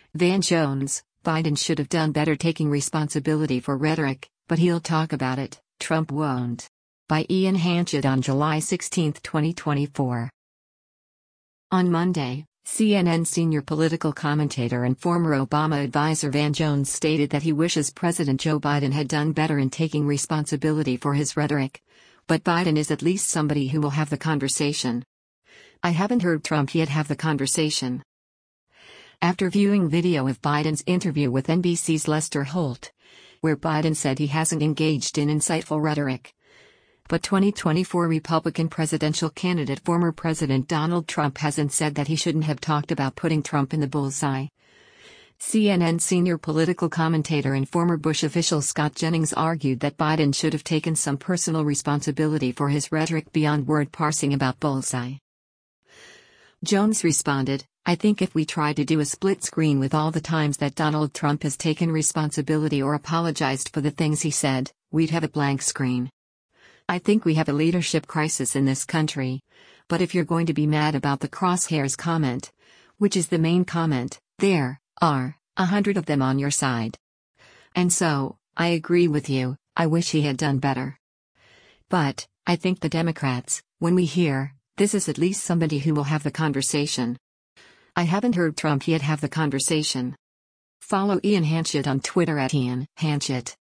Van Jones, Biden should have done better taking responsibility for rhetoric, but he'll talk about it, Trump won't. By Ian Hanchett on July 16, 2024. On Monday, CNN senior political commentator and former Obama advisor Van Jones stated that he wishes President Joe Biden had done better in taking responsibility for his rhetoric. But Biden is at least somebody who will have the conversation. I haven't heard Trump yet have the conversation. After viewing video of Biden's interview with NBC's Lester Holt, where Biden said he hasn't engaged in insightful rhetoric. But 2024 Republican presidential candidate former President Donald Trump hasn't said that he shouldn't have talked about putting Trump in the bullseye. CNN senior political commentator and former Bush official Scott Jennings argued that Biden should have taken some personal responsibility for his rhetoric beyond word parsing about bullseye. Jones responded, "I think if we try to do a split screen with all the times that Donald Trump has taken responsibility or apologized for the things he said, we'd have a blank screen. I think we have a leadership crisis in this country. But if you're going to be mad about the crosshairs comment, which is the main comment, there are 100 of them on your side. And so, I agree with you, I wish he had done better. But, I think the Democrats, when we hear, this is at least somebody who will have the conversation. I haven't heard Trump yet have the conversation." Follow Ian Hanchett on Twitter at Ian Hanchett.